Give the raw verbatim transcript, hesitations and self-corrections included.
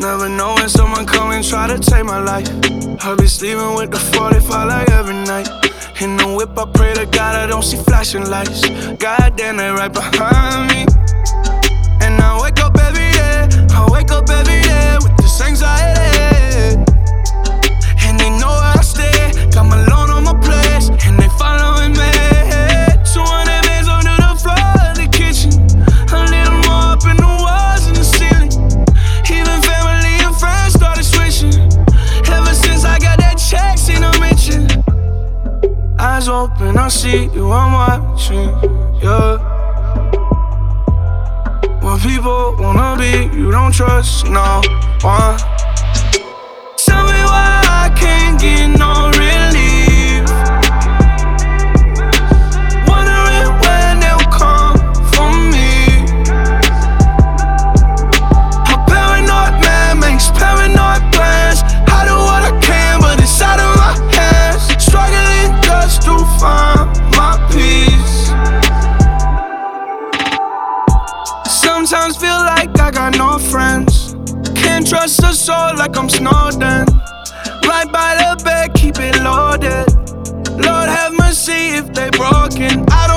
Never know when someone come and try to take my life. I be sleeping with the forty-five like every night. In the whip, I pray to God I don't see flashing lights. Goddamn, they right behind me. And I wake up every day, I wake up every day with this anxiety. And they know where I stay, got my loan on my place, and they following me. two hundred bands under the floor of the kitchen, a little more up in the walls and the ceiling. Even family and friends started switching. Ever since I got that check, seen them mention. Eyes open, I see you, I'm watching, yeah. When people wanna be, you don't trust no one. Tell me why I can't get no relief. Wondering when they'll come for me. A paranoid man makes paranoid plans. I do what I can, but it's out of my hands. Struggling just to find my peace. Sometimes feel like I got no friends. Can't trust a soul like I'm Snowden. Right by the bed, keep it loaded. Lord have mercy if they broken. I don't